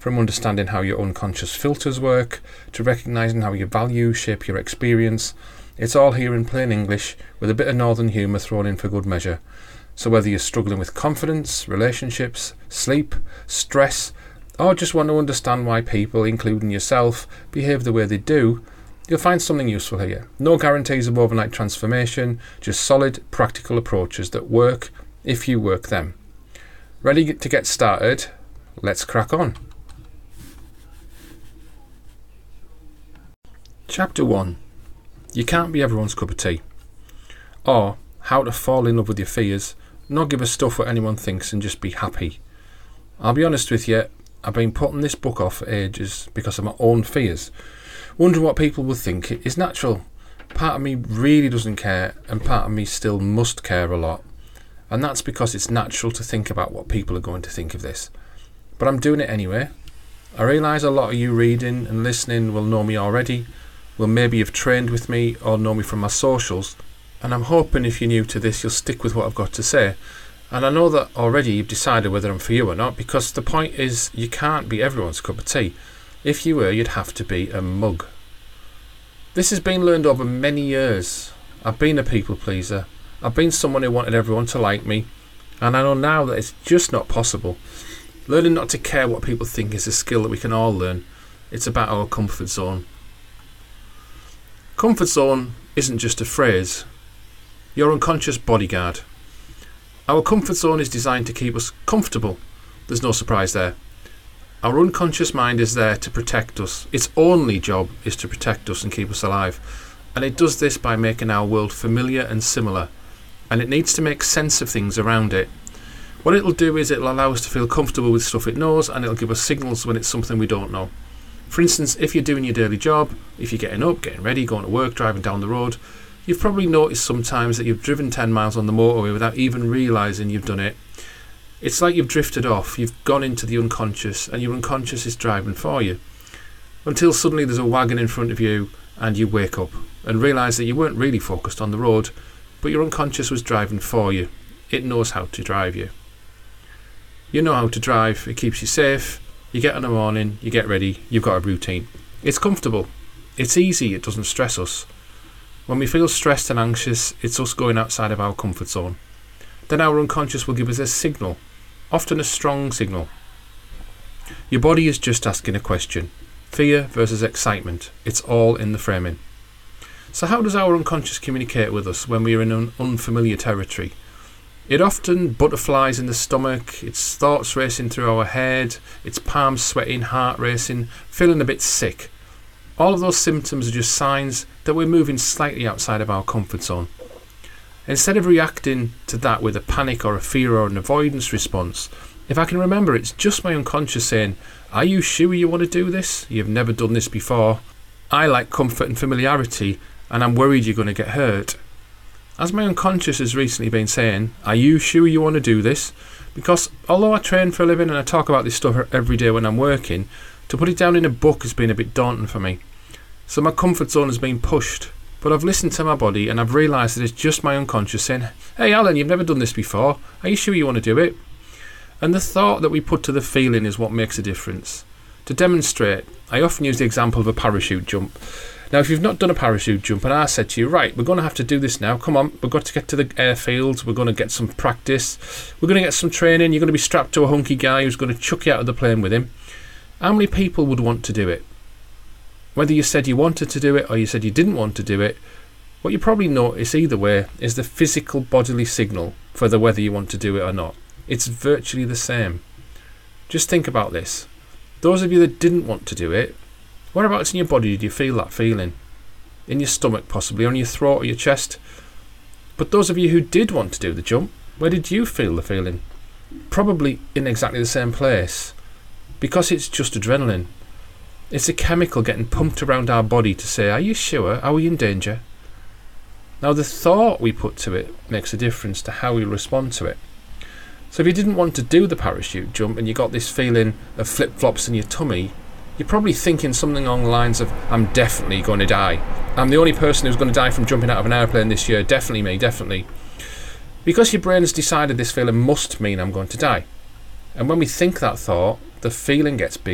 from understanding how your unconscious filters work, to recognising how your values shape your experience. It's all here in plain English, with a bit of northern humour thrown in for good measure. So whether you're struggling with confidence, relationships, sleep, stress, or just want to understand why people, including yourself, behave the way they do, you'll find something useful here. No guarantees of overnight transformation, just solid, practical approaches that work if you work them. Ready to get started? Let's crack on. Chapter 1. You can't be everyone's cup of tea. Or, how to fall in love with your fears, not give a stuff what anyone thinks and just be happy. I'll be honest with you, I've been putting this book off for ages because of my own fears. Wondering what people will think is natural. Part of me really doesn't care, and part of me still must care a lot. And that's because it's natural to think about what people are going to think of this. But I'm doing it anyway. I realise a lot of you reading and listening will know me already, will maybe have trained with me or know me from my socials, and I'm hoping if you're new to this you'll stick with what I've got to say. And I know that already you've decided whether I'm for you or not, because the point is you can't be everyone's cup of tea. If you were, you'd have to be a mug. This has been learned over many years. I've been a people pleaser. I've been someone who wanted everyone to like me, and I know now that it's just not possible. Learning not to care what people think is a skill that we can all learn. It's about our comfort zone. Comfort zone isn't just a phrase. Your unconscious bodyguard. Our comfort zone is designed to keep us comfortable. There's no surprise there. Our unconscious mind is there to protect us. Its only job is to protect us and keep us alive. And it does this by making our world familiar and similar. And it needs to make sense of things around it. What it'll do is it'll allow us to feel comfortable with stuff it knows, and it'll give us signals when it's something we don't know. For instance, if you're doing your daily job, if you're getting up, getting ready, going to work, driving down the road, you've probably noticed sometimes that you've driven 10 miles on the motorway without even realising you've done it. It's like you've drifted off, you've gone into the unconscious, and your unconscious is driving for you. Until suddenly there's a wagon in front of you, and you wake up and realise that you weren't really focused on the road, but your unconscious was driving for you. It knows how to drive you. You know how to drive, it keeps you safe, you get in the morning, you get ready, you've got a routine. It's comfortable, it's easy, it doesn't stress us. When we feel stressed and anxious, it's us going outside of our comfort zone. Then our unconscious will give us a signal, often a strong signal. Your body is just asking a question. Fear versus excitement, it's all in the framing. So how does our unconscious communicate with us when we're in an unfamiliar territory? It often butterflies in the stomach, its thoughts racing through our head, its palms sweating, heart racing, feeling a bit sick. All of those symptoms are just signs that we're moving slightly outside of our comfort zone. Instead of reacting to that with a panic or a fear or an avoidance response, if I can remember, it's just my unconscious saying, "Are you sure you want to do this? You've never done this before. I like comfort and familiarity, and I'm worried you're going to get hurt." As my unconscious has recently been saying, "Are you sure you want to do this?" Because although I train for a living and I talk about this stuff every day when I'm working, to put it down in a book has been a bit daunting for me. So my comfort zone has been pushed. But I've listened to my body and I've realised that it's just my unconscious saying, "Hey Alan, you've never done this before. Are you sure you want to do it?" And the thought that we put to the feeling is what makes a difference. To demonstrate, I often use the example of a parachute jump. Now, if you've not done a parachute jump and I said to you, "Right, we're going to have to do this now, come on, we've got to get to the airfields, we're going to get some practice, we're going to get some training, you're going to be strapped to a hunky guy who's going to chuck you out of the plane with him," how many people would want to do it? Whether you said you wanted to do it or you said you didn't want to do it, what you probably notice either way is the physical bodily signal for whether you want to do it or not. It's virtually the same. Just think about this. Those of you that didn't want to do it, whereabouts in your body did you feel that feeling? In your stomach possibly, on your throat or your chest? But those of you who did want to do the jump, where did you feel the feeling? Probably in exactly the same place. Because it's just adrenaline. It's a chemical getting pumped around our body to say, "Are you sure? Are we in danger?" Now the thought we put to it makes a difference to how we respond to it. So if you didn't want to do the parachute jump and you got this feeling of flip-flops in your tummy, you're probably thinking something along the lines of, "I'm definitely going to die. I'm the only person who's going to die from jumping out of an airplane this year. Definitely me, definitely." Because your brain has decided this feeling must mean I'm going to die. And when we think that thought, the feeling gets bigger.